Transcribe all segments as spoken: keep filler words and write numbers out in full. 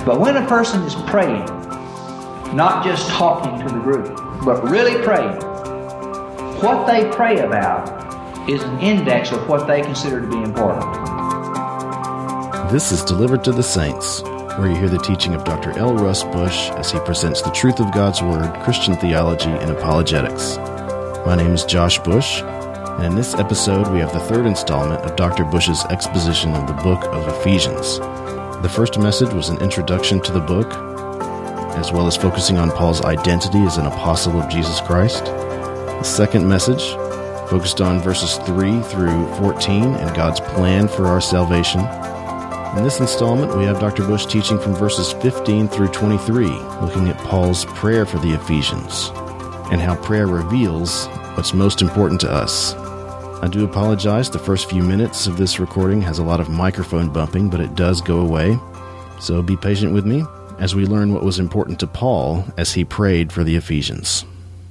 But when a person is praying, not just talking to the group, but really praying, what they pray about is an index of what they consider to be important. This is Delivered to the Saints, where you hear the teaching of Doctor L. Russ Bush as he presents the truth of God's Word, Christian theology, and apologetics. My name is Josh Bush, and in this episode we have the third installment of Doctor Bush's exposition of the book of Ephesians. The first message was an introduction to the book, as well as focusing on Paul's identity as an apostle of Jesus Christ. The second message focused on verses three through fourteen and God's plan for our salvation. In this installment, we have Doctor Bush teaching from verses fifteen through twenty-three, looking at Paul's prayer for the Ephesians, and how prayer reveals what's most important to us. I do apologize, the first few minutes of this recording has a lot of microphone bumping, but it does go away. So be patient with me as we learn what was important to Paul as he prayed for the Ephesians.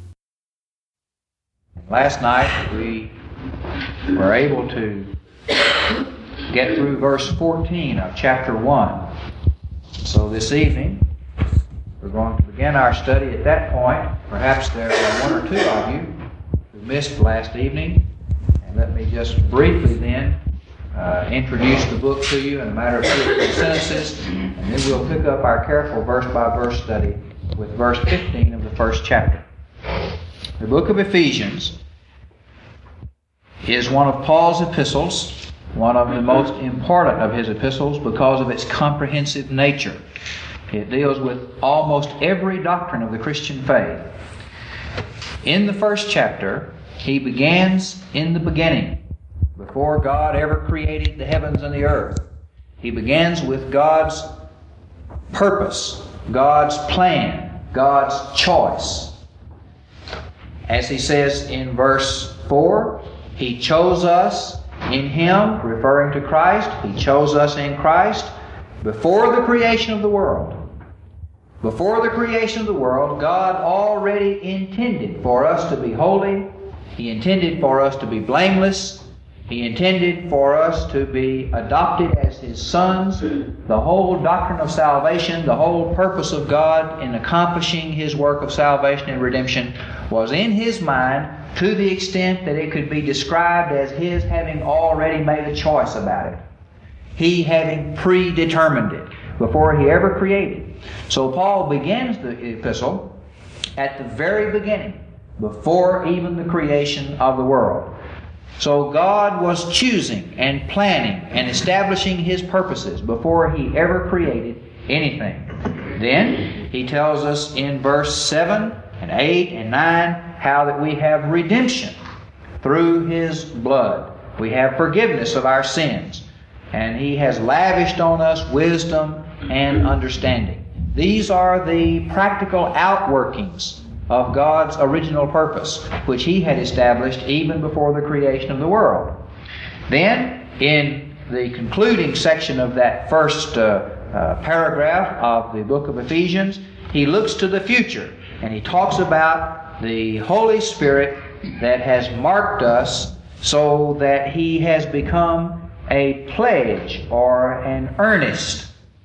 Last night we were able to get through verse fourteen of chapter one. So this evening we're going to begin our study at that point. Perhaps there are one or two of you who missed last evening. And let me just briefly then uh, introduce the book to you in a matter of two or three sentences, and then we'll pick up our careful verse-by-verse study with verse fifteen of the first chapter. The book of Ephesians is one of Paul's epistles, one of the most important of his epistles because of its comprehensive nature. It deals with almost every doctrine of the Christian faith. In the first chapter, he begins in the beginning, before God ever created the heavens and the earth. He begins with God's purpose, God's plan, God's choice. As he says in verse four, He chose us in Him, referring to Christ. He chose us in Christ before the creation of the world. Before the creation of the world, God already intended for us to be holy. He intended for us to be blameless. He intended for us to be adopted as His sons. The whole doctrine of salvation, the whole purpose of God in accomplishing His work of salvation and redemption was in His mind to the extent that it could be described as His having already made a choice about it. He having predetermined it before He ever created. So Paul begins the epistle at the very beginning, before even the creation of the world. So God was choosing and planning and establishing His purposes before He ever created anything. Then He tells us in verse seven and eight and nine how that we have redemption through His blood. We have forgiveness of our sins. And He has lavished on us wisdom and understanding. These are the practical outworkings of God's original purpose, which He had established even before the creation of the world. Then, in the concluding section of that first uh, uh, paragraph of the book of Ephesians, he looks to the future, and he talks about the Holy Spirit that has marked us so that He has become a pledge or an earnest,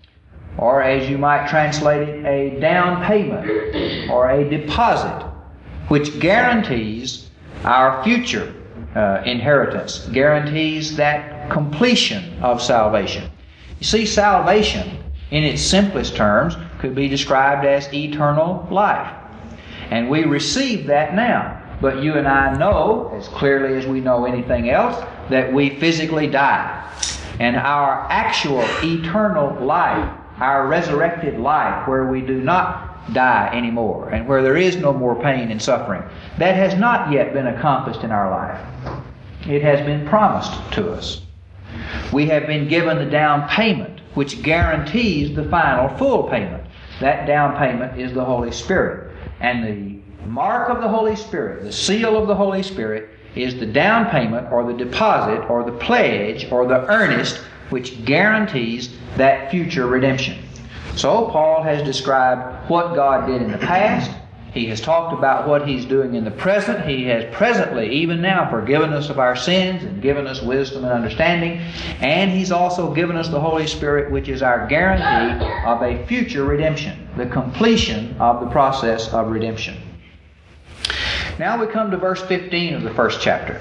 or as you might translate it, a down payment or a deposit, which guarantees our future uh, inheritance, guarantees that completion of salvation. You see, salvation, in its simplest terms, could be described as eternal life. And we receive that now. But you and I know, as clearly as we know anything else, that we physically die. And our actual eternal life, our resurrected life, where we do not die anymore and where there is no more pain and suffering, that has not yet been accomplished in our life. It has been promised to us. We have been given the down payment, which guarantees the final full payment. That down payment is the Holy Spirit. And the mark of the Holy Spirit, the seal of the Holy Spirit, is the down payment or the deposit or the pledge or the earnest which guarantees that future redemption. So Paul has described what God did in the past He has talked about what He's doing in the present. He has presently, even now, forgiven us of our sins and given us wisdom and understanding. And He's also given us the Holy Spirit, which is our guarantee of a future redemption, the completion of the process of redemption. Now we come to verse fifteen of the first chapter.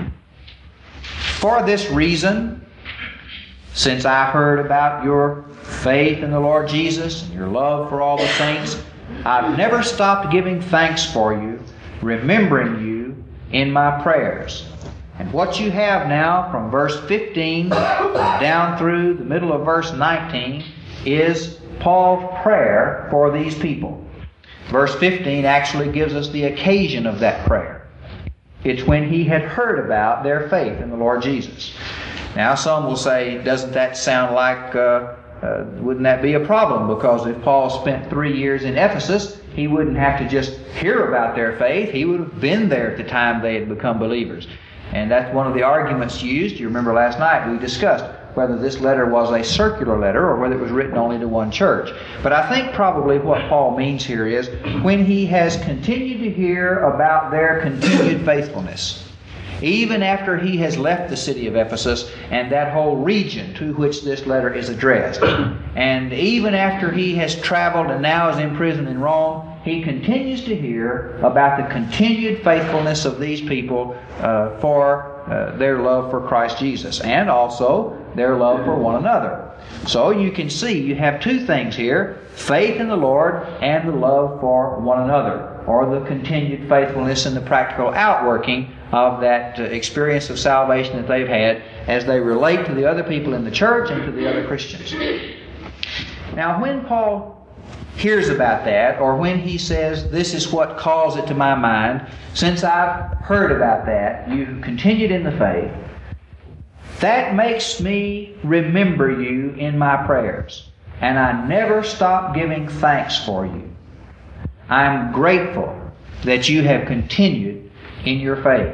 For this reason, since I heard about your faith in the Lord Jesus and your love for all the saints, I've never stopped giving thanks for you, remembering you in my prayers. And what you have now from verse fifteen down through the middle of verse nineteen is Paul's prayer for these people. Verse fifteen actually gives us the occasion of that prayer. It's when he had heard about their faith in the Lord Jesus. Now some will say, doesn't that sound like, uh, uh, wouldn't that be a problem? Because if Paul spent three years in Ephesus, he wouldn't have to just hear about their faith. He would have been there at the time they had become believers. And that's one of the arguments used. You remember last night we discussed whether this letter was a circular letter or whether it was written only to one church. But I think probably what Paul means here is when he has continued to hear about their continued faithfulness, even after he has left the city of Ephesus and that whole region to which this letter is addressed, and even after he has traveled and now is in prison in Rome, he continues to hear about the continued faithfulness of these people uh, for uh, their love for Christ Jesus, and also their love for one another. So you can see you have two things here: faith in the Lord and the love for one another, or the continued faithfulness and the practical outworking of that uh, experience of salvation that they've had as they relate to the other people in the church and to the other Christians. Now when Paul hears about that, or when he says, this is what calls it to my mind, since I've heard about that, you continued in the faith, that makes me remember you in my prayers, and I never stop giving thanks for you. I'm grateful that you have continued in your faith.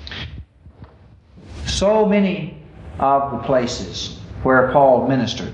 So many of the places where Paul ministered,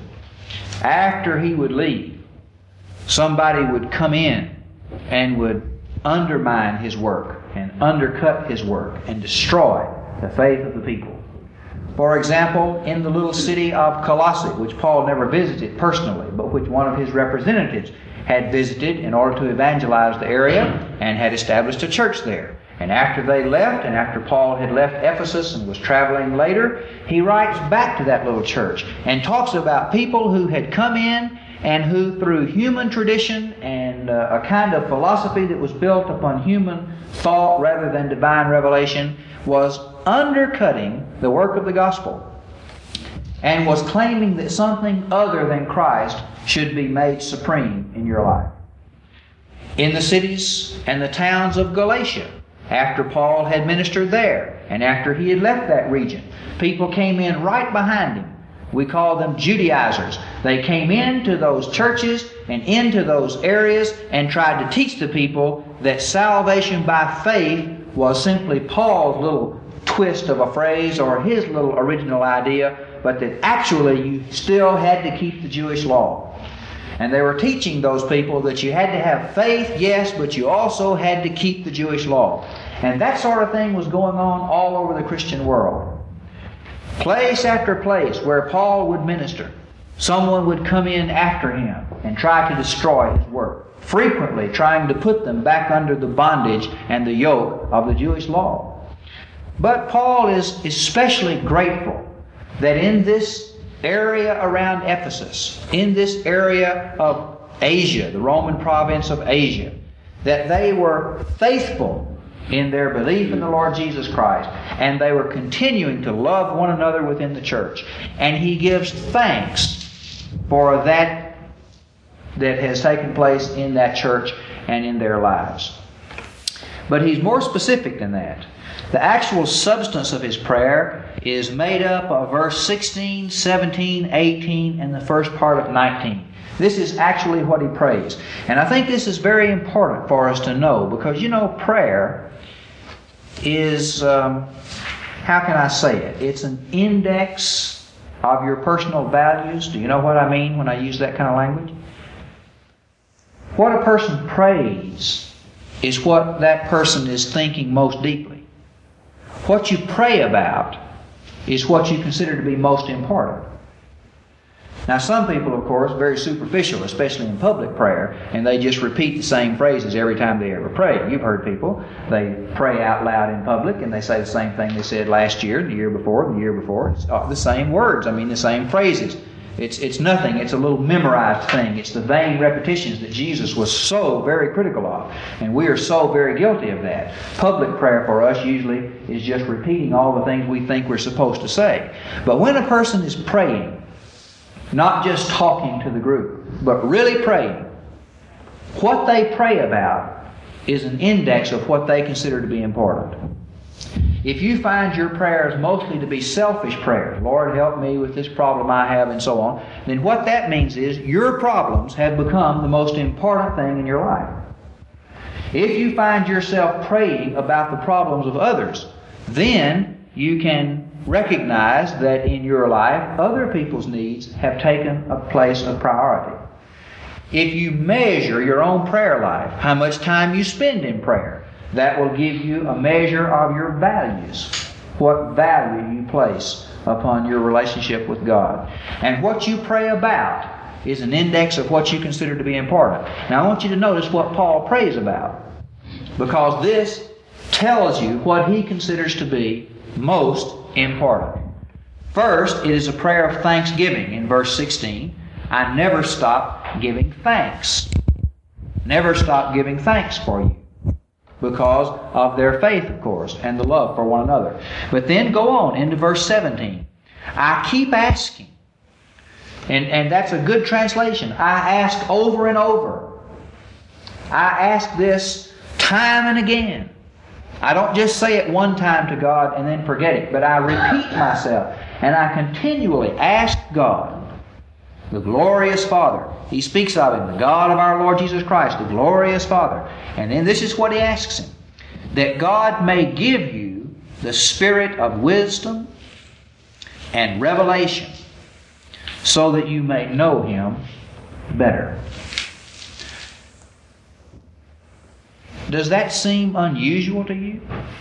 after he would leave, somebody would come in and would undermine his work and undercut his work and destroy the faith of the people. For example, in the little city of Colossae, which Paul never visited personally, but which one of his representatives had visited in order to evangelize the area and had established a church there. And after they left, and after Paul had left Ephesus and was traveling later, he writes back to that little church and talks about people who had come in and who through human tradition and uh, a kind of philosophy that was built upon human thought rather than divine revelation was undercutting the work of the gospel and was claiming that something other than Christ should be made supreme in your life. In the cities and the towns of Galatia, after Paul had ministered there and after he had left that region, people came in right behind him. We call them Judaizers. They came into those churches and into those areas and tried to teach the people that salvation by faith was simply Paul's little twist of a phrase or his little original idea, but that actually you still had to keep the Jewish law. And they were teaching those people that you had to have faith, yes, but you also had to keep the Jewish law. And that sort of thing was going on all over the Christian world. Place after place where Paul would minister, someone would come in after him and try to destroy his work, frequently trying to put them back under the bondage and the yoke of the Jewish law. But Paul is especially grateful that in this area around Ephesus, in this area of Asia, the Roman province of Asia, that they were faithful in their belief in the Lord Jesus Christ, and they were continuing to love one another within the church. And he gives thanks for that that has taken place in that church and in their lives. But he's more specific than that. The actual substance of his prayer is made up of verse sixteen, seventeen, eighteen, and the first part of nineteen. This is actually what he prays. And I think this is very important for us to know, because, you know, prayer is, um, how can I say it? It's an index of your personal values. Do you know what I mean when I use that kind of language? What a person prays is what that person is thinking most deeply. What you pray about is what you consider to be most important. Now, some people, of course, are very superficial, especially in public prayer, and they just repeat the same phrases every time they ever pray. You've heard people, they pray out loud in public, and they say the same thing they said last year, the year before, the year before. It's the same words, I mean, the same phrases. It's, it's nothing. It's a little memorized thing. It's the vain repetitions that Jesus was so very critical of. And we are so very guilty of that. Public prayer for us usually is just repeating all the things we think we're supposed to say. But when a person is praying, not just talking to the group, but really praying, what they pray about is an index of what they consider to be important. If you find your prayers mostly to be selfish prayers, Lord help me with this problem I have and so on, then what that means is your problems have become the most important thing in your life. If you find yourself praying about the problems of others, then you can recognize that in your life other people's needs have taken a place of priority. If you measure your own prayer life, how much time you spend in prayer, that will give you a measure of your values, what value you place upon your relationship with God. And what you pray about is an index of what you consider to be important. Now I want you to notice what Paul prays about, because this tells you what he considers to be most important. First, it is a prayer of thanksgiving in verse sixteen. I never stop giving thanks. Never stop giving thanks for you, because of their faith, of course, and the love for one another. But then go on into verse seventeen. I keep asking. And, and that's a good translation. I ask over and over. I ask this time and again. I don't just say it one time to God and then forget it, but I repeat myself, and I continually ask God, the glorious Father. He speaks of Him, the God of our Lord Jesus Christ, the glorious Father. And then this is what he asks Him, that God may give you the spirit of wisdom and revelation, so that you may know Him better. Does that seem unusual to you?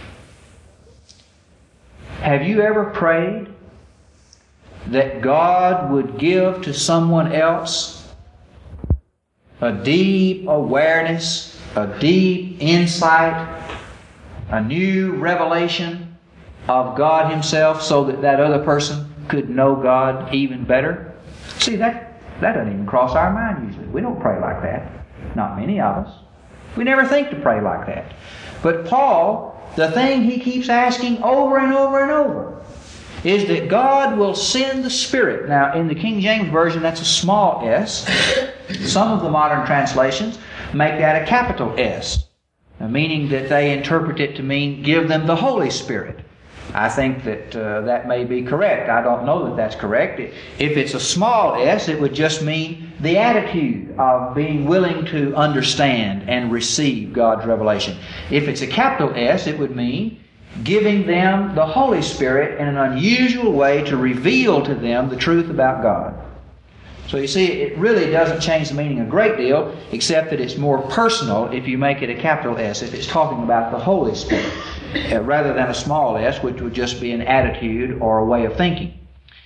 Have you ever prayed that God would give to someone else a deep awareness, a deep insight, a new revelation of God Himself, so that that other person could know God even better? See, that, that doesn't even cross our mind usually. We don't pray like that. Not many of us. We never think to pray like that. But Paul, the thing he keeps asking over and over and over is that God will send the Spirit. Now, in the King James Version, that's a small s. Some of the modern translations make that a capital S, meaning that they interpret it to mean give them the Holy Spirit. I think that uh, that may be correct. I don't know that that's correct. If it's a small s, it would just mean the attitude of being willing to understand and receive God's revelation. If it's a capital S, it would mean giving them the Holy Spirit in an unusual way to reveal to them the truth about God. So you see, it really doesn't change the meaning a great deal, except that it's more personal if you make it a capital S, if it's talking about the Holy Spirit, uh, rather than a small s, which would just be an attitude or a way of thinking.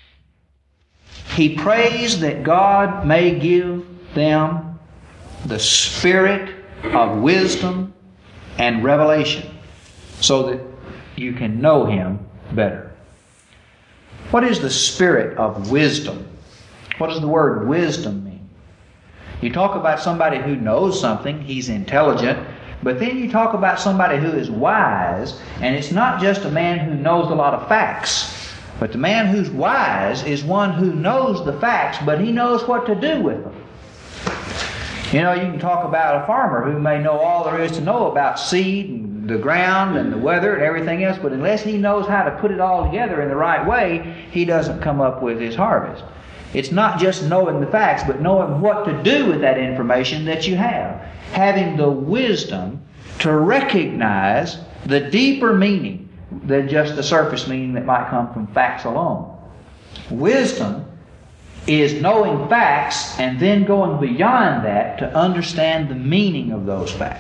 He prays that God may give them the spirit of wisdom and revelation, so that you can know Him better. What is the spirit of wisdom? What does the word wisdom mean? You talk about somebody who knows something, he's intelligent, but then you talk about somebody who is wise, and it's not just a man who knows a lot of facts, but the man who's wise is one who knows the facts, but he knows what to do with them. You know, you can talk about a farmer who may know all there is to know about seed and the ground and the weather and everything else, but unless he knows how to put it all together in the right way, he doesn't come up with his harvest. It's not just knowing the facts, but knowing what to do with that information that you have. Having the wisdom to recognize the deeper meaning than just the surface meaning that might come from facts alone. Wisdom is knowing facts and then going beyond that to understand the meaning of those facts.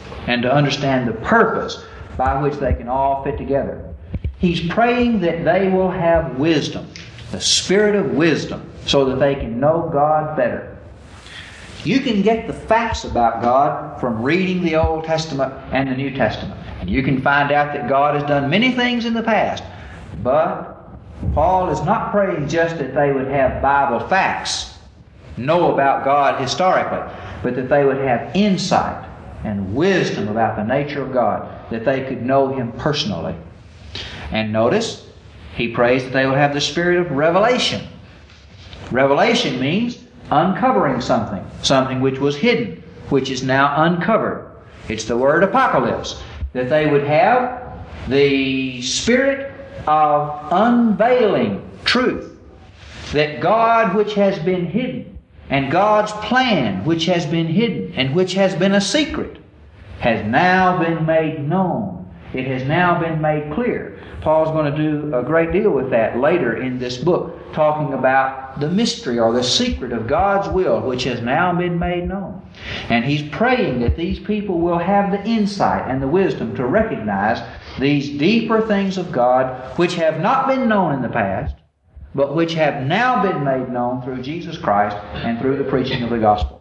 and to understand the purpose by which they can all fit together. He's praying that they will have wisdom, the spirit of wisdom, so that they can know God better. You can get the facts about God from reading the Old Testament and the New Testament. And you can find out that God has done many things in the past. But Paul is not praying just that they would have Bible facts, know about God historically, but that they would have insight and wisdom about the nature of God, that they could know Him personally. And notice, he prays that they will have the spirit of revelation. Revelation means uncovering something, something which was hidden, which is now uncovered. It's the word apocalypse, that they would have the spirit of unveiling truth, that God which has been hidden, and God's plan which has been hidden and which has been a secret, has now been made known. It has now been made clear. Paul's going to do a great deal with that later in this book, talking about the mystery or the secret of God's will, which has now been made known. And he's praying that these people will have the insight and the wisdom to recognize these deeper things of God, which have not been known in the past, but which have now been made known through Jesus Christ and through the preaching of the gospel.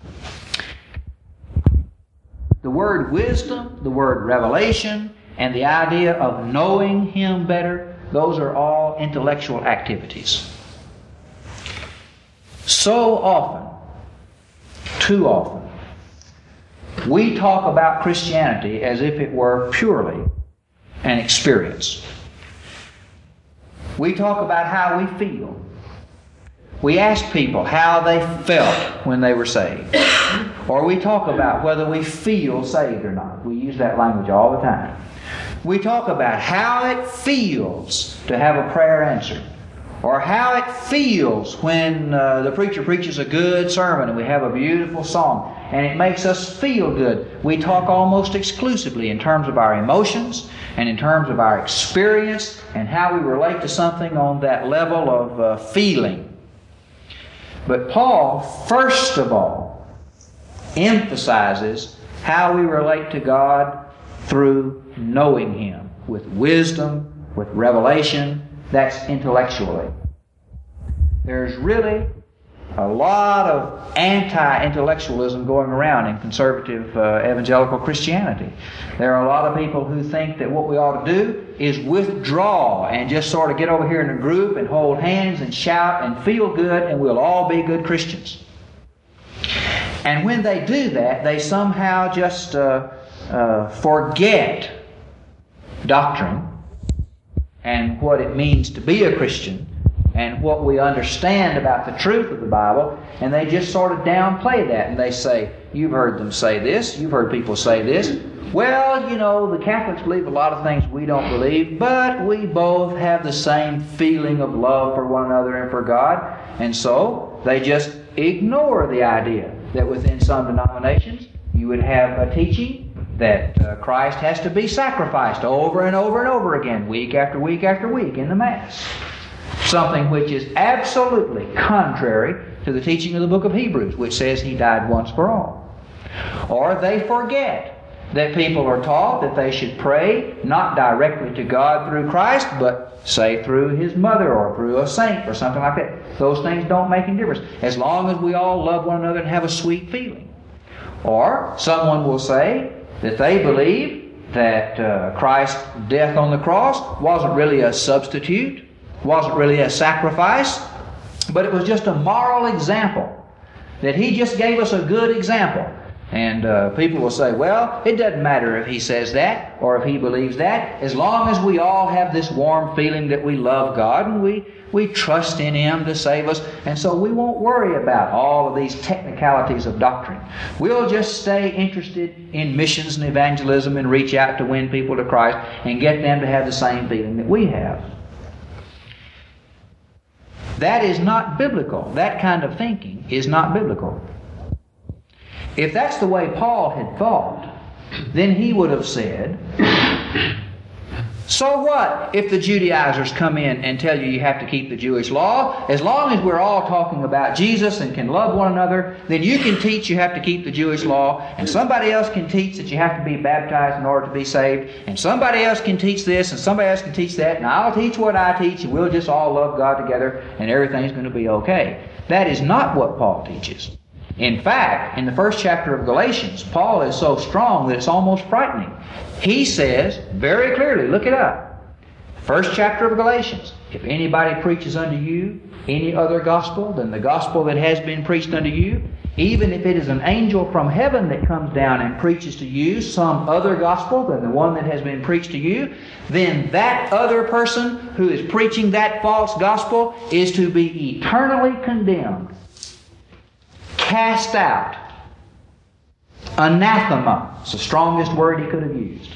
The word wisdom, the word revelation, and the idea of knowing Him better, those are all intellectual activities. So often, too often, we talk about Christianity as if it were purely an experience. We talk about how we feel. We ask people how they felt when they were saved. Or we talk about whether we feel saved or not. We use that language all the time. We talk about how it feels to have a prayer answered. Or how it feels when uh, the preacher preaches a good sermon and we have a beautiful song and it makes us feel good. We talk almost exclusively in terms of our emotions and in terms of our experience and how we relate to something on that level of uh, feeling. But Paul, first of all, emphasizes how we relate to God through knowing Him with wisdom, with revelation. That's intellectually. There's really a lot of anti-intellectualism going around in conservative uh, evangelical Christianity. There are a lot of people who think that what we ought to do is withdraw and just sort of get over here in a group and hold hands and shout and feel good and we'll all be good Christians. And when they do that, they somehow just uh, uh, forget doctrine and what it means to be a Christian and what we understand about the truth of the Bible, and they just sort of downplay that and they say, you've heard them say this, you've heard people say this. Well, you know, the Catholics believe a lot of things we don't believe, but we both have the same feeling of love for one another and for God, and so they just ignore the idea that within some denominations you would have a teaching that uh, Christ has to be sacrificed over and over and over again, week after week after week in the Mass. Something which is absolutely contrary to the teaching of the book of Hebrews, which says He died once for all. Or they forget that people are taught that they should pray not directly to God through Christ, but say through His mother or through a saint or something like that. Those things don't make any difference, as long as we all love one another and have a sweet feeling. Or someone will say that they believe that uh, Christ's death on the cross wasn't really a substitute, wasn't really a sacrifice, but it was just a moral example, that He just gave us a good example. And uh, people will say, well, it doesn't matter if He says that or if He believes that, as long as we all have this warm feeling that we love God and we, we trust in Him to save us, and so we won't worry about all of these technicalities of doctrine. We'll just stay interested in missions and evangelism and reach out to win people to Christ and get them to have the same feeling that we have. That is not biblical. That kind of thinking is not biblical. If that's the way Paul had thought, then he would have said, So what if the Judaizers come in and tell you you have to keep the Jewish law? As long as we're all talking about Jesus and can love one another, then you can teach you have to keep the Jewish law, and somebody else can teach that you have to be baptized in order to be saved, and somebody else can teach this, and somebody else can teach that, and I'll teach what I teach, and we'll just all love God together, and everything's going to be okay. That is not what Paul teaches. In fact, in the first chapter of Galatians, Paul is so strong that it's almost frightening. He says very clearly, look it up, first chapter of Galatians, if anybody preaches unto you any other gospel than the gospel that has been preached unto you, even if it is an angel from heaven that comes down and preaches to you some other gospel than the one that has been preached to you, then that other person who is preaching that false gospel is to be eternally condemned, cast out, anathema. It's the strongest word he could have used.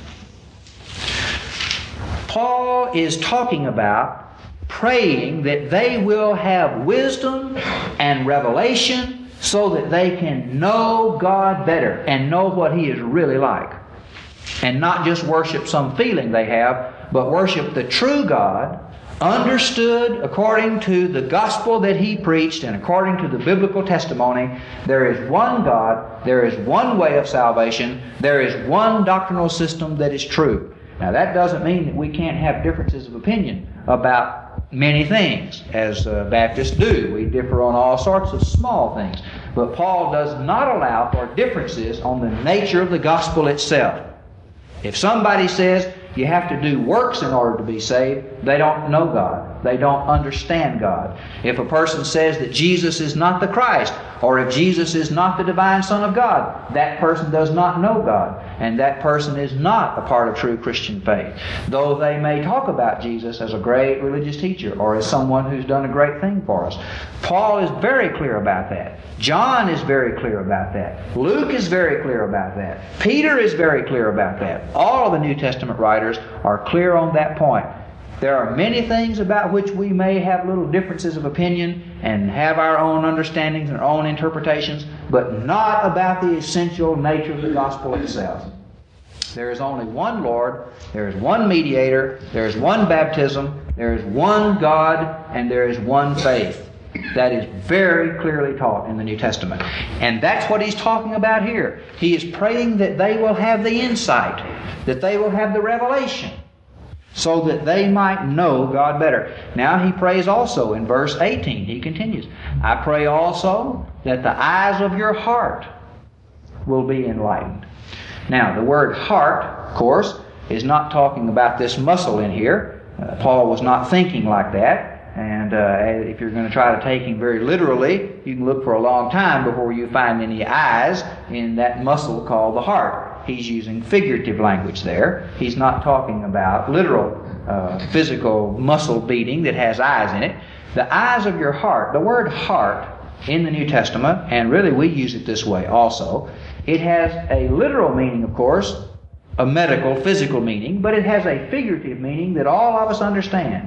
Paul is talking about praying that they will have wisdom and revelation so that they can know God better and know what He is really like. And not just worship some feeling they have, but worship the true God, understood according to the gospel that He preached and according to the biblical testimony. There is one God, there is one way of salvation, there is one doctrinal system that is true. Now that doesn't mean that we can't have differences of opinion about many things, as uh, Baptists do. We differ on all sorts of small things. But Paul does not allow for differences on the nature of the gospel itself. If somebody says you have to do works in order to be saved, they don't know God. They don't understand God. If a person says that Jesus is not the Christ, or if Jesus is not the divine Son of God, that person does not know God, and that person is not a part of true Christian faith. Though they may talk about Jesus as a great religious teacher or as someone who's done a great thing for us. Paul is very clear about that. John is very clear about that. Luke is very clear about that. Peter is very clear about that. All of the New Testament writers are clear on that point. There are many things about which we may have little differences of opinion and have our own understandings and our own interpretations, but not about the essential nature of the gospel itself. There is only one Lord, there is one mediator, there is one baptism, there is one God, and there is one faith. That is very clearly taught in the New Testament. And that's what he's talking about here. He is praying that they will have the insight, that they will have the revelation, so that they might know God better. Now he prays also in verse eighteen. He continues, I pray also that the eyes of your heart will be enlightened. Now the word heart, of course, is not talking about this muscle in here. Uh, Paul was not thinking like that. And uh, if you're going to try to take him very literally, you can look for a long time before you find any eyes in that muscle called the heart. He's using figurative language there. He's not talking about literal uh, physical muscle beating that has eyes in it. The eyes of your heart, the word heart in the New Testament, and really we use it this way also, it has a literal meaning, of course, a medical, physical meaning, but it has a figurative meaning that all of us understand.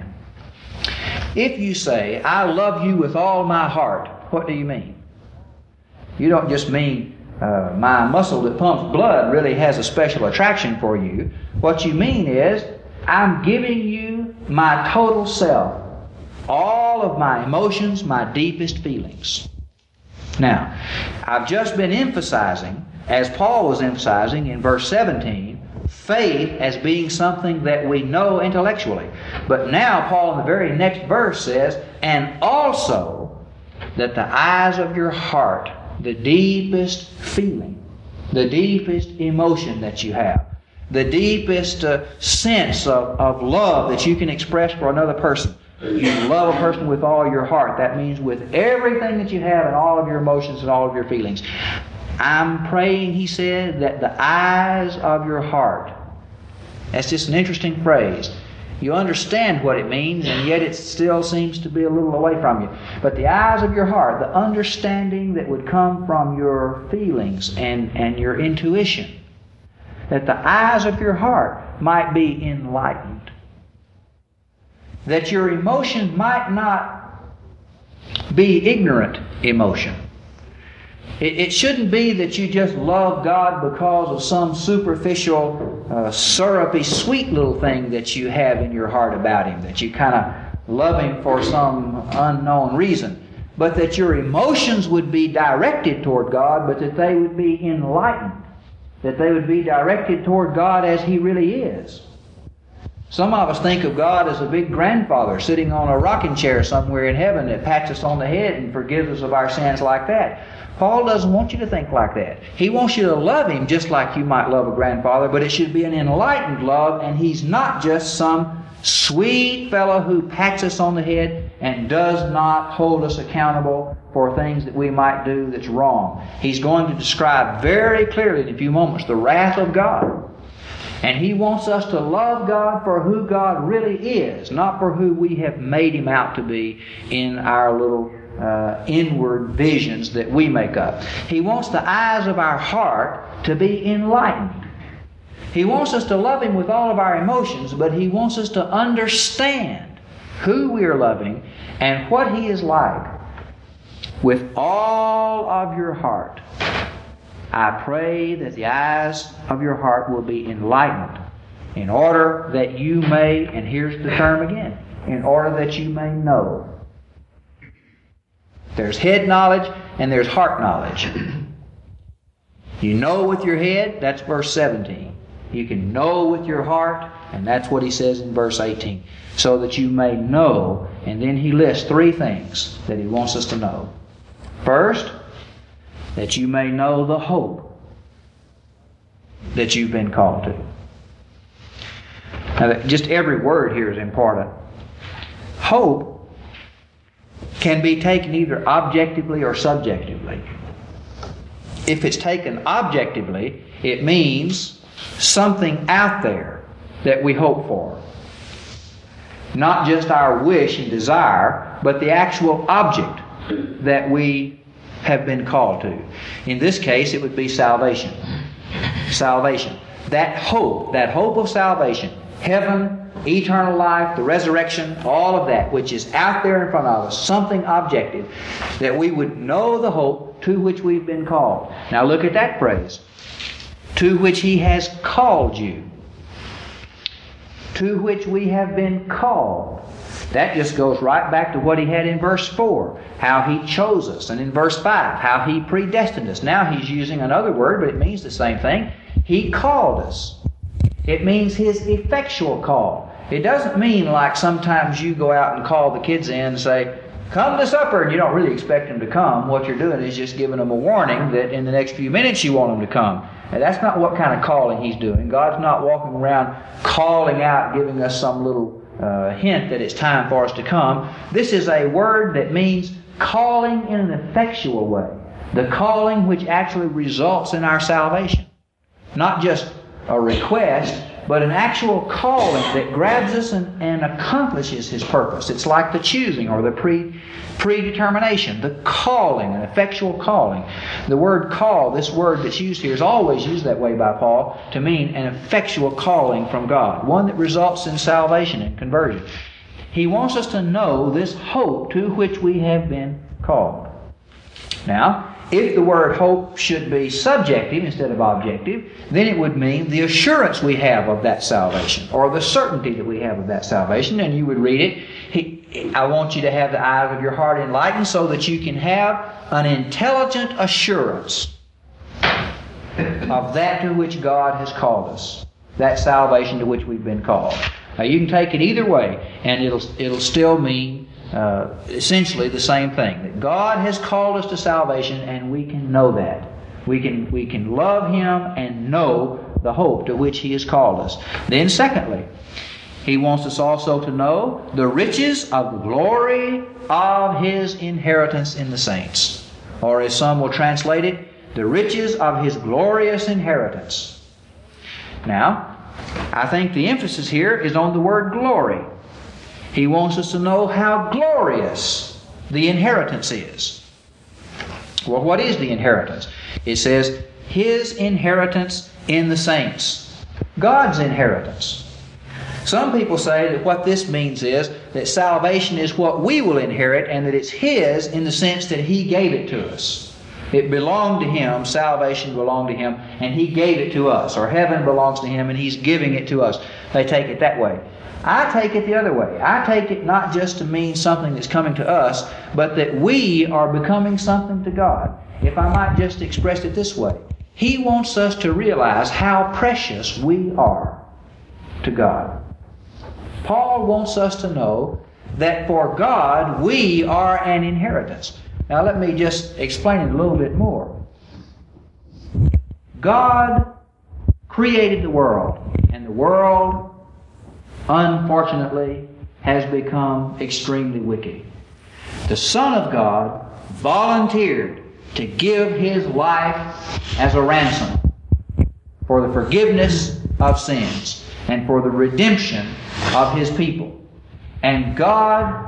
If you say, I love you with all my heart, what do you mean? You don't just mean uh, my muscle that pumps blood really has a special attraction for you. What you mean is, I'm giving you my total self, all of my emotions, my deepest feelings. Now, I've just been emphasizing, as Paul was emphasizing in verse seventeen, faith as being something that we know intellectually. But now Paul in the very next verse says, and also that the eyes of your heart, the deepest feeling, the deepest emotion that you have, the deepest uh, sense of, of love that you can express for another person. You love a person with all your heart. That means with everything that you have and all of your emotions and all of your feelings. I'm praying, he said, that the eyes of your heart. That's just an interesting phrase. You understand what it means, and yet it still seems to be a little away from you. But the eyes of your heart, the understanding that would come from your feelings and, and your intuition, that the eyes of your heart might be enlightened. That your emotion might not be ignorant emotion, It, it shouldn't be that you just love God because of some superficial, uh, syrupy, sweet little thing that you have in your heart about Him, that you kind of love Him for some unknown reason, but that your emotions would be directed toward God, but that they would be enlightened, that they would be directed toward God as He really is. Some of us think of God as a big grandfather sitting on a rocking chair somewhere in heaven that pats us on the head and forgives us of our sins like that. Paul doesn't want you to think like that. He wants you to love Him just like you might love a grandfather, but it should be an enlightened love, and He's not just some sweet fellow who pats us on the head and does not hold us accountable for things that we might do that's wrong. He's going to describe very clearly in a few moments the wrath of God. And He wants us to love God for who God really is, not for who we have made Him out to be in our little uh, inward visions that we make up. He wants the eyes of our heart to be enlightened. He wants us to love Him with all of our emotions, but He wants us to understand who we are loving and what He is like. With all of your heart, I pray that the eyes of your heart will be enlightened in order that you may, and here's the term again, in order that you may know. There's head knowledge and there's heart knowledge. You know with your head, that's verse seventeen. You can know with your heart, and that's what he says in verse eighteen. So that you may know, and then he lists three things that he wants us to know. First, that you may know the hope that you've been called to. Now, just every word here is important. Hope can be taken either objectively or subjectively. If it's taken objectively, it means something out there that we hope for. Not just our wish and desire, but the actual object that we have been called to. In this case, it would be salvation. Salvation. That hope, that hope of salvation, heaven, eternal life, the resurrection, all of that which is out there in front of us, something objective, that we would know the hope to which we've been called. Now look at that phrase. To which He has called you. To which we have been called. That just goes right back to what he had in verse four, how he chose us. And in verse five, how he predestined us. Now he's using another word, but it means the same thing. He called us. It means his effectual call. It doesn't mean like sometimes you go out and call the kids in and say, come to supper, and you don't really expect them to come. What you're doing is just giving them a warning that in the next few minutes you want them to come. And that's not what kind of calling he's doing. God's not walking around calling out, giving us some little uh, hint that it's time for us to come. This is a word that means calling in an effectual way. The calling which actually results in our salvation. Not just a request, but an actual calling that grabs us and, and accomplishes His purpose. It's like the choosing or the pre, predetermination, the calling, an effectual calling. The word call, this word that's used here, is always used that way by Paul to mean an effectual calling from God, one that results in salvation and conversion. He wants us to know this hope to which we have been called. Now, if the word hope should be subjective instead of objective, then it would mean the assurance we have of that salvation, or the certainty that we have of that salvation. And you would read it, he, I want you to have the eyes of your heart enlightened so that you can have an intelligent assurance of that to which God has called us, that salvation to which we've been called. Now you can take it either way, and it'll it'll still mean Uh, essentially the same thing, that God has called us to salvation, and we can know that. We can we can love Him and know the hope to which He has called us. Then secondly, He wants us also to know the riches of the glory of His inheritance in the saints. Or as some will translate it, the riches of His glorious inheritance. Now, I think the emphasis here is on the word glory. He wants us to know how glorious the inheritance is. Well, what is the inheritance? It says, His inheritance in the saints. God's inheritance. Some people say that what this means is that salvation is what we will inherit, and that it's His in the sense that He gave it to us. It belonged to Him. Salvation belonged to Him, and He gave it to us. Or heaven belongs to Him, and He's giving it to us. They take it that way. I take it the other way. I take it not just to mean something that's coming to us, but that we are becoming something to God. If I might just express it this way, He wants us to realize how precious we are to God. Paul wants us to know that for God, we are an inheritance. Now let me just explain it a little bit more. God created the world, and the world, unfortunately, has become extremely wicked. The Son of God volunteered to give His life as a ransom for the forgiveness of sins and for the redemption of His people. And God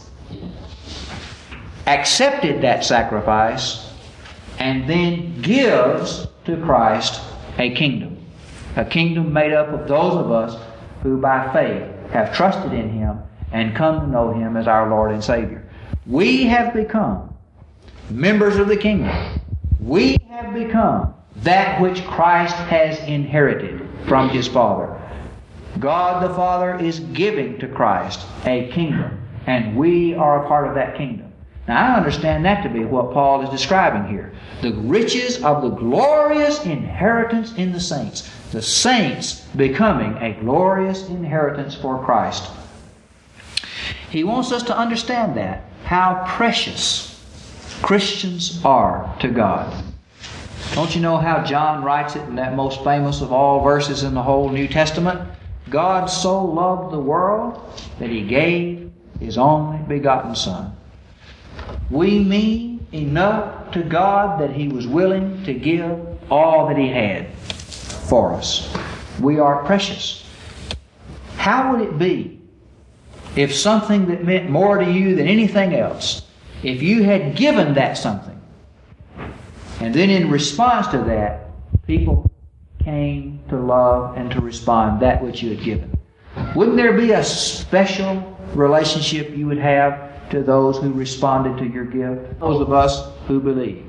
accepted that sacrifice and then gives to Christ a kingdom. A kingdom made up of those of us who by faith have trusted in Him and come to know Him as our Lord and Savior. We have become members of the kingdom. We have become that which Christ has inherited from His Father. God the Father is giving to Christ a kingdom, and we are a part of that kingdom. Now I understand that to be what Paul is describing here. The riches of the glorious inheritance in the saints. The saints becoming a glorious inheritance for Christ. He wants us to understand that, how precious Christians are to God. Don't you know how John writes it in that most famous of all verses in the whole New Testament? God so loved the world that He gave His only begotten Son. We mean enough to God that He was willing to give all that He had for us. We are precious. How would it be if something that meant more to you than anything else, if you had given that something, and then in response to that, people came to love and to respond that which you had given? Wouldn't there be a special relationship you would have to those who responded to your gift? Those of us who believe.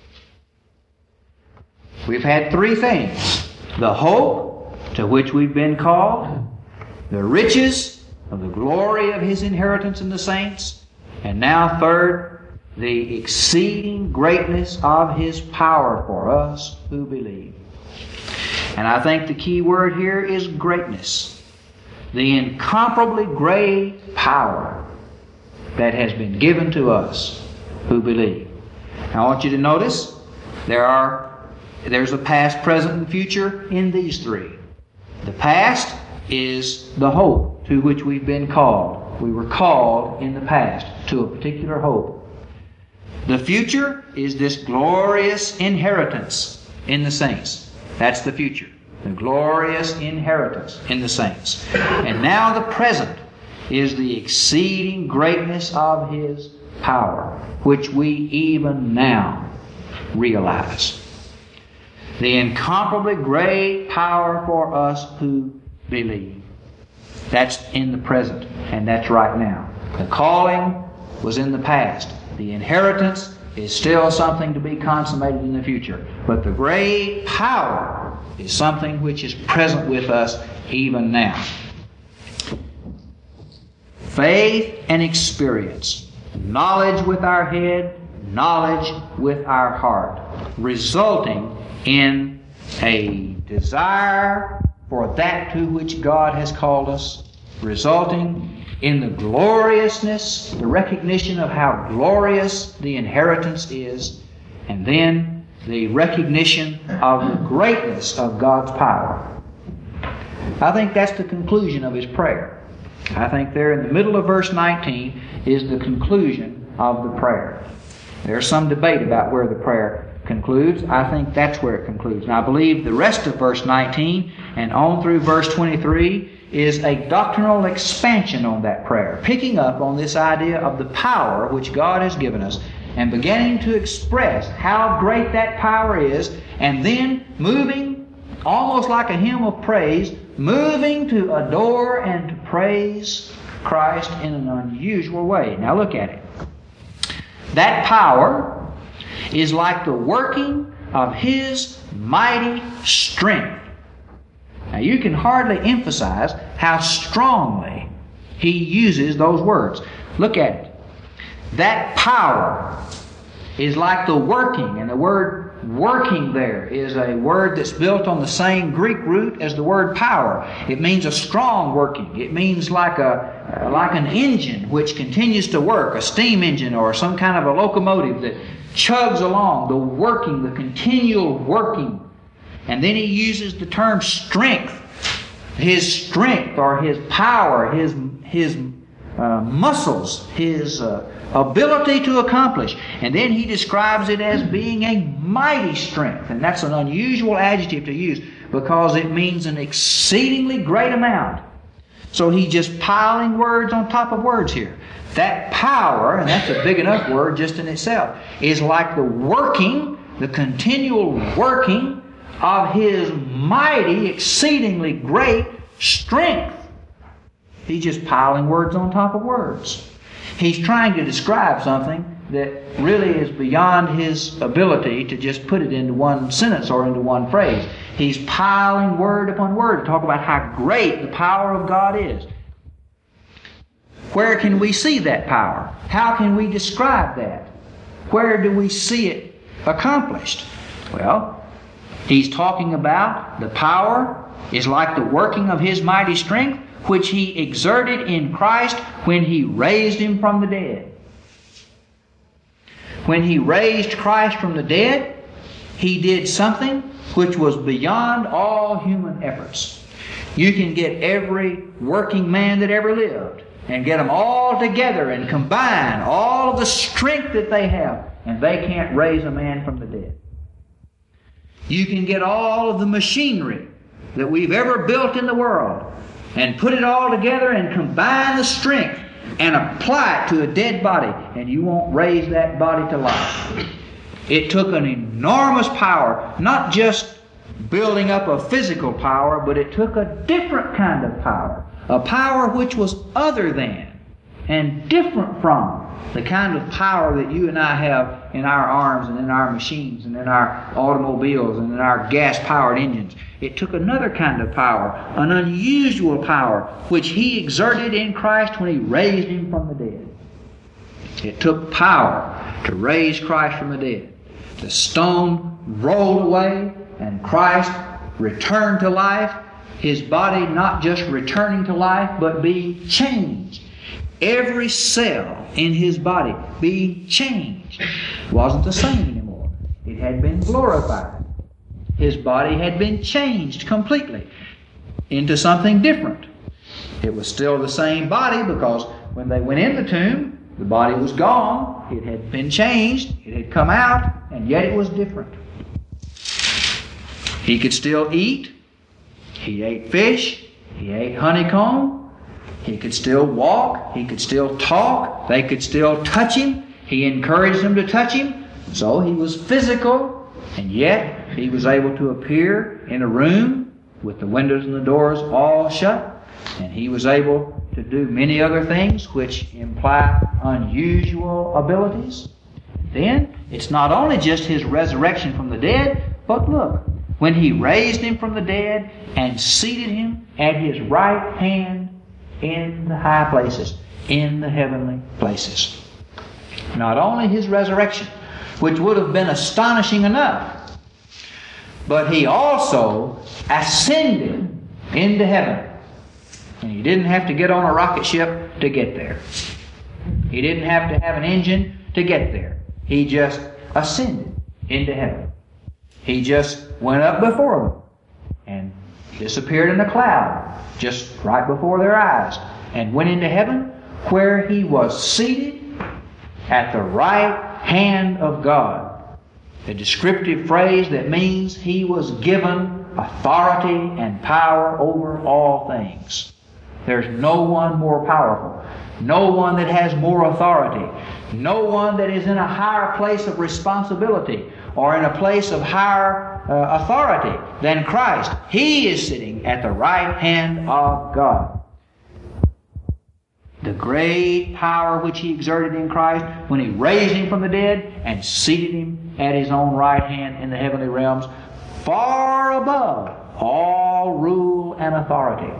We've had three things. The hope to which we've been called, the riches of the glory of His inheritance in the saints, and now third, the exceeding greatness of His power for us who believe. And I think the key word here is greatness. The incomparably great power that has been given to us who believe. Now I want you to notice there are there's a past, present, and future in these three. The past is the hope to which we've been called. We were called in the past to a particular hope. The future is this glorious inheritance in the saints. That's the future. The glorious inheritance in the saints. And now the present is the exceeding greatness of His power, which we even now realize. The incomparably great power for us who believe. That's in the present, and that's right now. The calling was in the past. The inheritance is still something to be consummated in the future. But the great power is something which is present with us even now. Faith and experience. Knowledge with our head, knowledge with our heart, resulting in a desire for that to which God has called us, resulting in the gloriousness, the recognition of how glorious the inheritance is, and then the recognition of the greatness of God's power. I think that's the conclusion of his prayer. I think there in the middle of verse nineteen is the conclusion of the prayer. There's some debate about where the prayer concludes. I think that's where it concludes. And I believe the rest of verse nineteen and on through verse twenty-three is a doctrinal expansion on that prayer, picking up on this idea of the power which God has given us and beginning to express how great that power is, and then moving almost like a hymn of praise, moving to adore and to praise Christ in an unusual way. Now look at it. That power is like the working of His mighty strength. Now you can hardly emphasize how strongly he uses those words. Look at it. That power is like the working, and the word working there is a word that's built on the same Greek root as the word power. It means a strong working. It means like a uh, like an engine which continues to work, a steam engine or some kind of a locomotive that chugs along, the working, the continual working. And then he uses the term strength. His strength or his power, his his uh, muscles, his uh, ability to accomplish. And then he describes it as being a mighty strength. And that's an unusual adjective to use because it means an exceedingly great amount. So he's just piling words on top of words here. That power, and that's a big enough word just in itself, is like the working, the continual working of His mighty, exceedingly great strength. He's just piling words on top of words. He's trying to describe something that really is beyond his ability to just put it into one sentence or into one phrase. He's piling word upon word to talk about how great the power of God is. Where can we see that power? How can we describe that? Where do we see it accomplished? Well, he's talking about the power is like the working of His mighty strength, which He exerted in Christ when He raised Him from the dead. When He raised Christ from the dead, He did something which was beyond all human efforts. You can get every working man that ever lived and get them all together and combine all of the strength that they have, and they can't raise a man from the dead. You can get all of the machinery that we've ever built in the world and put it all together and combine the strength and apply it to a dead body, and you won't raise that body to life. It took an enormous power, not just building up a physical power, but it took a different kind of power, a power which was other than and different from the kind of power that you and I have in our arms and in our machines and in our automobiles and in our gas-powered engines. It took another kind of power, an unusual power, which He exerted in Christ when He raised Him from the dead. It took power to raise Christ from the dead. The stone rolled away and Christ returned to life, His body not just returning to life, but being changed. Every cell in His body being changed. It wasn't the same anymore. It had been glorified. His body had been changed completely into something different. It was still the same body because when they went in the tomb, the body was gone. It had been changed. It had come out, and yet it was different. He could still eat. He ate fish. He ate honeycomb. He could still walk. He could still talk. They could still touch Him. He encouraged them to touch Him. So He was physical, and yet He was able to appear in a room with the windows and the doors all shut. And He was able to do many other things which imply unusual abilities. Then, it's not only just His resurrection from the dead, but look, when He raised Him from the dead and seated Him at His right hand in the high places, in the heavenly places. Not only His resurrection, which would have been astonishing enough, but He also ascended into heaven. And He didn't have to get on a rocket ship to get there. He didn't have to have an engine to get there. He just ascended into heaven. He just went up before them and disappeared in a cloud just right before their eyes and went into heaven, where He was seated at the right hand of God. A descriptive phrase that means He was given authority and power over all things. There's no one more powerful, no one that has more authority, no one that is in a higher place of responsibility or in a place of higher uh, authority than Christ. He is sitting at the right hand of God. The great power which He exerted in Christ when He raised Him from the dead and seated Him at His own right hand in the heavenly realms, far above all rule and authority,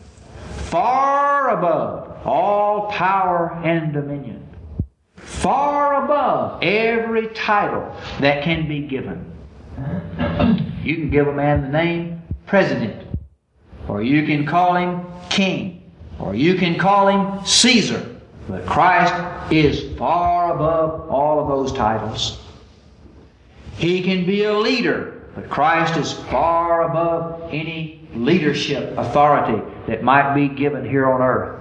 far above all power and dominion, far above every title that can be given. You can give a man the name President, or you can call him King, or you can call him Caesar, but Christ is far above all of those titles. He can be a leader, but Christ is far above any leadership authority that might be given here on earth.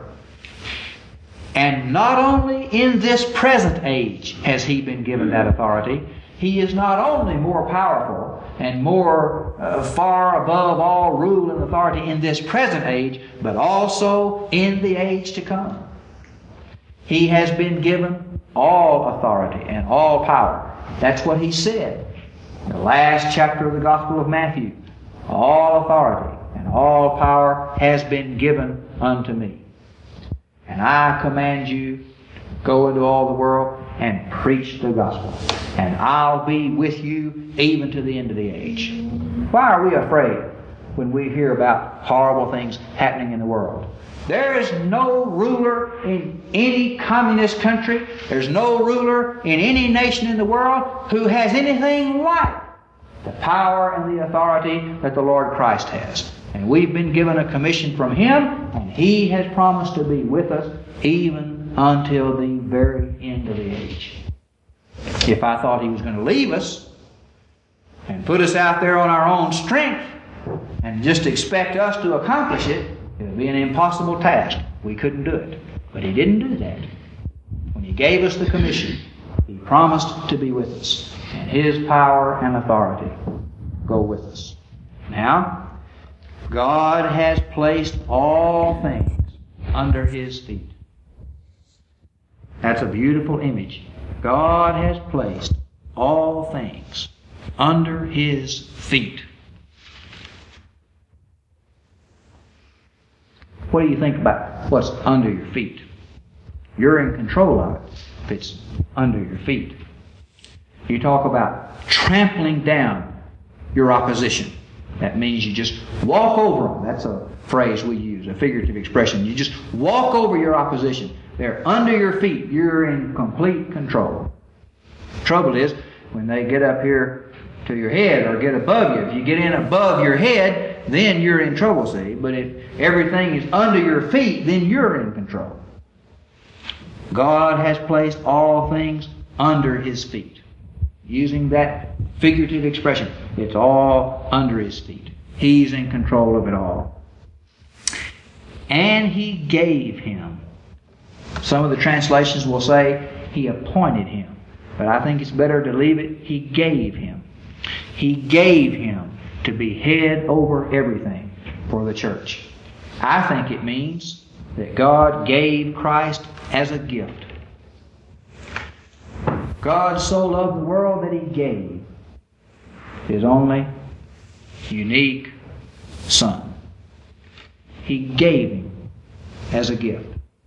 And not only in this present age has He been given that authority, He is not only more powerful and more uh, far above all rule and authority in this present age, but also in the age to come. He has been given all authority and all power. That's what He said in the last chapter of the Gospel of Matthew. All authority and all power has been given unto me. And I command you to go into all the world and preach the gospel. And I'll be with you even to the end of the age. Why are we afraid when we hear about horrible things happening in the world? There is no ruler in any communist country, there's no ruler in any nation in the world who has anything like the power and the authority that the Lord Christ has. And we've been given a commission from Him, and He has promised to be with us even until the very end of the age. If I thought He was going to leave us and put us out there on our own strength and just expect us to accomplish it, it would be an impossible task. We couldn't do it. But He didn't do that. When He gave us the commission, He promised to be with us, and His power and authority go with us. Now, God has placed all things under His feet. That's a beautiful image. God has placed all things under His feet. What do you think about what's under your feet? You're in control of it if it's under your feet. You talk about trampling down your opposition. That means you just walk over them. That's a phrase we use, a figurative expression. You just walk over your opposition. They're under your feet. You're in complete control. Trouble is, when they get up here to your head or get above you, if you get in above your head, then you're in trouble, see? But if everything is under your feet, then you're in control. God has placed all things under His feet. Using that figurative expression, it's all under His feet. He's in control of it all. And He gave Him. Some of the translations will say He appointed Him. But I think it's better to leave it, He gave Him. He gave Him to be head over everything for the church. I think it means that God gave Christ as a gift. God so loved the world that He gave His only unique Son. He gave Him as a gift.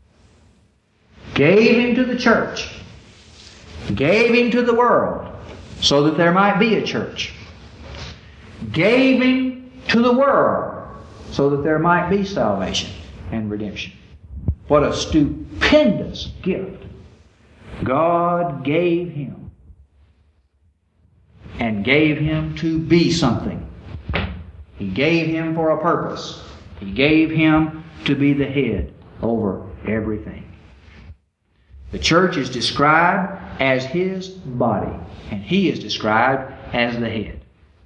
Gave Him to the church. Gave Him to the world so that there might be a church. Gave Him to the world so that there might be salvation and redemption. What a stupendous gift God gave Him, and gave Him to be something. He gave Him for a purpose. He gave Him to be the head over everything. The church is described as His body, and He is described as the head.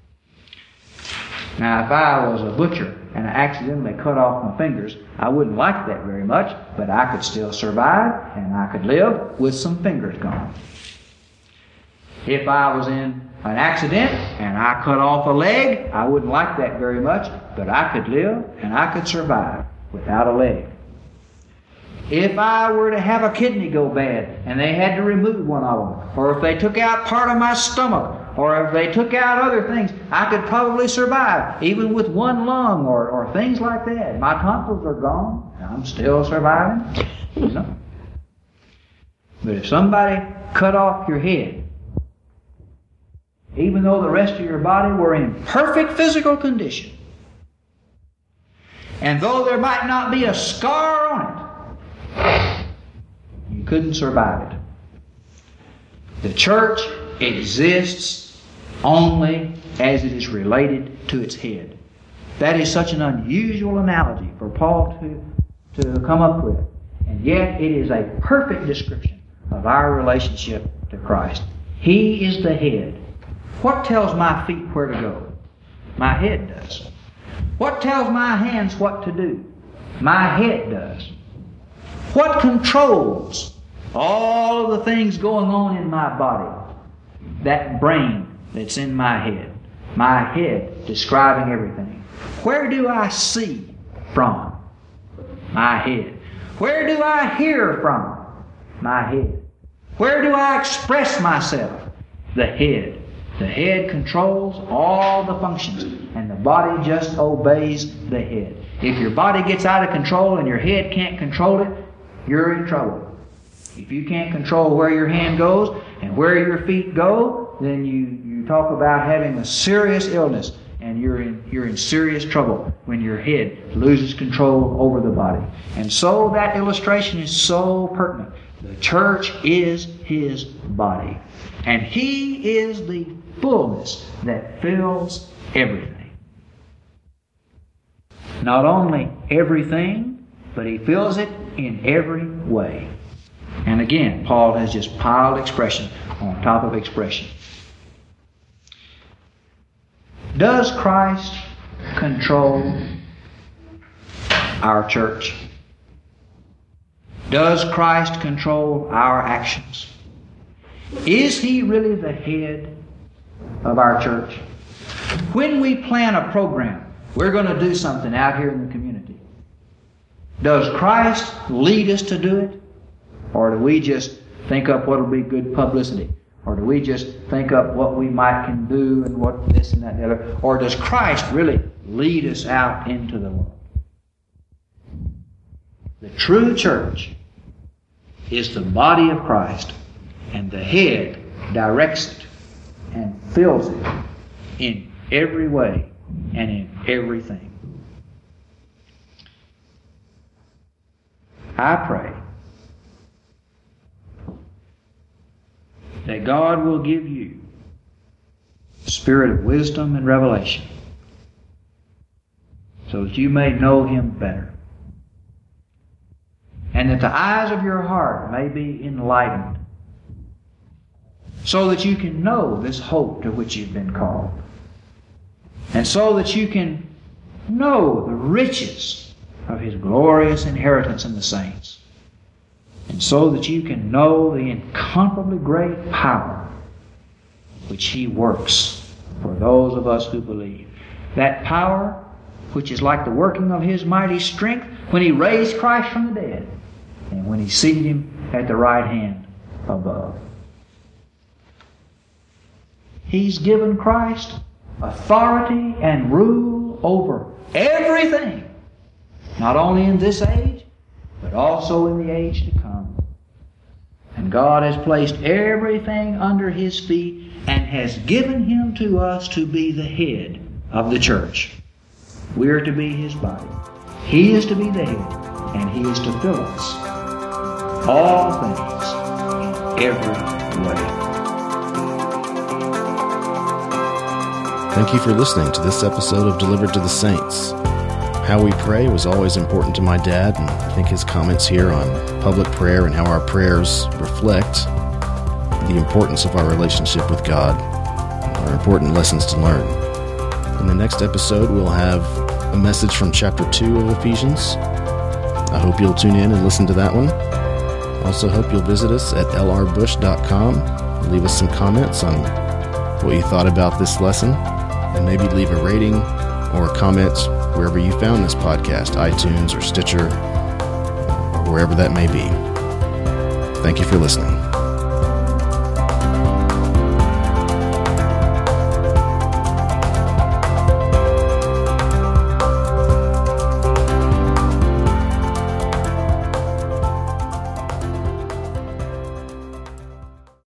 Now, if I was a butcher and I accidentally cut off my fingers, I wouldn't like that very much, but I could still survive and I could live with some fingers gone. If I was in an accident and I cut off a leg, I wouldn't like that very much, but I could live and I could survive without a leg. If I were to have a kidney go bad and they had to remove one of them, or if they took out part of my stomach, or if they took out other things, I could probably survive, even with one lung or, or things like that. My tonsils are gone. I'm I'm still surviving. No. But if somebody cut off your head, even though the rest of your body were in perfect physical condition, and though there might not be a scar on it, you couldn't survive it. The church exists only as it is related to its head. That is such an unusual analogy for Paul to, to come up with. And yet it is a perfect description of our relationship to Christ. He is the head. What tells my feet where to go? My head does. What tells my hands what to do? My head does. What controls all of the things going on in my body? That brain that's in my head. My head describing everything. Where do I see from? My head. Where do I hear from? My head. Where do I express myself? The head. The head controls all the functions, and the body just obeys the head. If your body gets out of control and your head can't control it, you're in trouble. If you can't control where your hand goes and where your feet go, then you, you talk about having a serious illness, and you're in, you're in serious trouble when your head loses control over the body. And so that illustration is so pertinent. The church is His body, and He is the fullness that fills everything. Not only everything, but He fills it in every way. And again, Paul has just piled expression on top of expression. Does Christ control our church? Does Christ control our actions? Is He really the head of our church? When we plan a program, we're going to do something out here in the community. Does Christ lead us to do it? Or do we just think up what will be good publicity? Or do we just think up what we might can do and what this and that and the other? Or does Christ really lead us out into the world? The true church is the body of Christ, and the head directs it and fills it in every way and in everything. I pray that God will give you the spirit of wisdom and revelation so that you may know Him better, and that the eyes of your heart may be enlightened so that you can know this hope to which you've been called, and so that you can know the riches of His glorious inheritance in the saints, and so that you can know the incomparably great power which He works for those of us who believe. That power which is like the working of His mighty strength when He raised Christ from the dead and when He seated Him at the right hand above. He's given Christ authority and rule over everything, not only in this age, but also in the age to come. And God has placed everything under His feet and has given Him to us to be the head of the church. We are to be His body. He is to be the head, and He is to fill us all things in every way. Thank you for listening to this episode of Delivered to the Saints. How we pray was always important to my dad, and I think his comments here on public prayer and how our prayers reflect the importance of our relationship with God are important lessons to learn. In the next episode, we'll have a message from chapter two of Ephesians. I hope you'll tune in and listen to that one. I also hope you'll visit us at l r bush dot com, leave us some comments on what you thought about this lesson, and maybe leave a rating or a comment wherever you found this podcast, iTunes or Stitcher, or wherever that may be. Thank you for listening.